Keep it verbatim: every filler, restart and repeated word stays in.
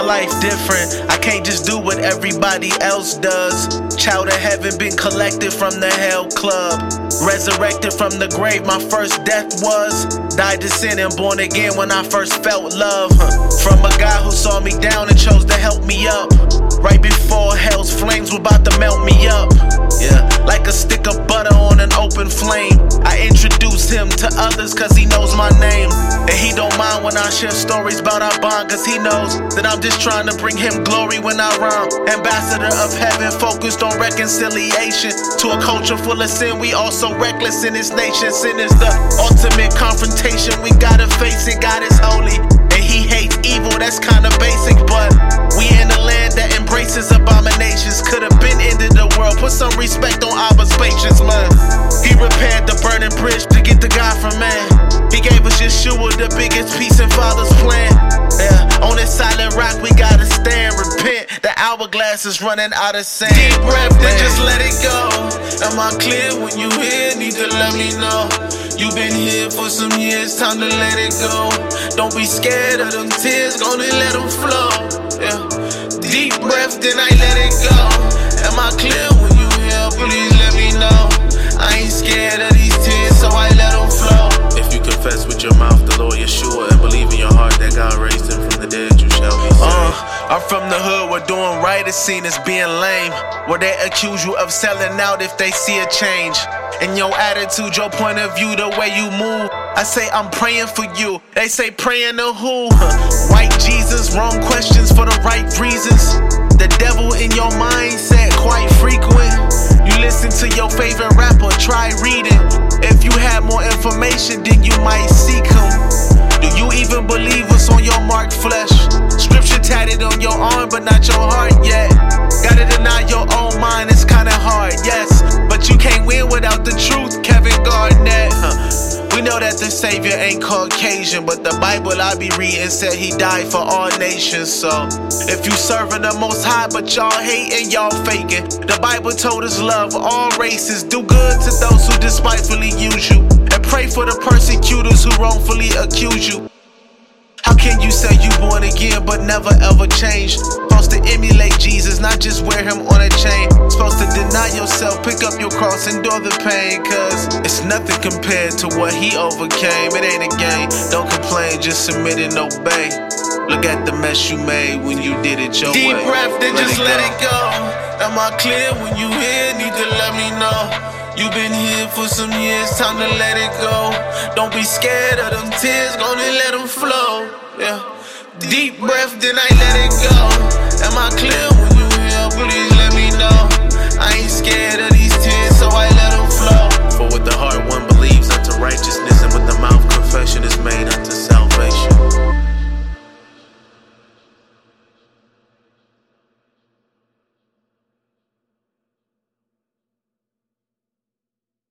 life different. I can't just do what everybody else does. Child of heaven, been collected from the hell club. Resurrected from the grave, my first death was. Died to sin and born again when I first felt love. From a guy who saw me down and chose to help me up. Right before hell's flames were about to melt me up. Yeah, like a stick of butter on an open flame. I introduce him to others cause he knows my name. And he don't mind when I share stories about our bond, cause he knows that I'm just trying to bring him glory when I rhyme. Ambassador of heaven, focused on reconciliation. To a culture full of sin, we also reckless in this nation. Sin is the ultimate confrontation, we gotta face it. God is holy and he hates evil, that's kinda basic. But we in a land that embraces abominations. Could've been ended the world, put some respect on Abba's patience, man. He repaired the burning bridge to get the God from man. He gave us Yeshua, the biggest piece in Father's plan. Yeah, on this silent rock we gotta stand, repent. The hourglass is running out of sand. Deep breath, then just let it go. Am I clear when you here? Need to let me know. You've been here for some years, time to let it go. Don't be scared of them tears, gonna let them flow. Yeah. Deep breath, then I let it go. Am I clear when you here? Please let me know. I ain't scared of these tears, so I let them flow. If you confess with your mouth the Lord Yeshua and believe in your heart that God raised him from the dead, you shall be saved. Uh, I'm from the hood where doing right is seen as being lame. Where they accuse you of selling out if they see a change. In your attitude, your point of view, the way you move. I say I'm praying for you. They say praying to who? White Jesus, wrong questions for the right reasons. The devil in your mindset quite frequent. You listen to your favorite rapper, try reading. If you had more information, then you might seek him. Do you even believe what's on your marked flesh? Scripture tatted on your arm, but not your heart yet. Gotta deny your own mind, it's kinda hard, yes. But you can't win without the truth, Kevin Garnett. Huh. We know that the Savior ain't Caucasian, but the Bible I be reading said he died for all nations. So if you serving the Most High, but y'all hating, y'all faking. The Bible told us love all races, do good to those who despitefully use you, and pray for the persecutors who wrongfully accuse you. How can you say you born again but never ever change? Supposed to emulate Jesus, not just wear him on a chain. Supposed to deny yourself, pick up your cross, endure the pain. Cause it's nothing compared to what he overcame. It ain't a game, don't complain, just submit and obey. Look at the mess you made when you did it your Deep way. Deep breath, then let just it let go. it go. Am I clear when you here? Need to let me know. You've been here for some years, time to let it go. Don't be scared of them tears, gonna let them flow. Yeah. Deep breath, then I let it go. Am I clear when you here? Please